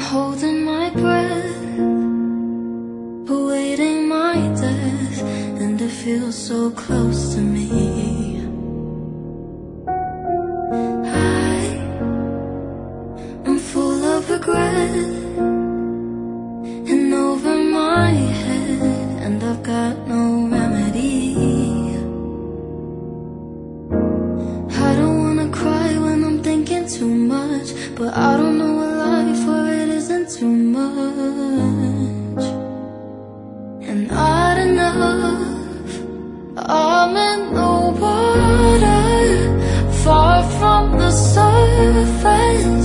holding my breath, awaiting my death, and it feels so close to me. I'm full of regret, and over my head, and I've got no remedy. I don't wanna cry when I'm thinking too much, but I don't know a life where it isn't too much. And odd enough, I'm in the water, far from the surface.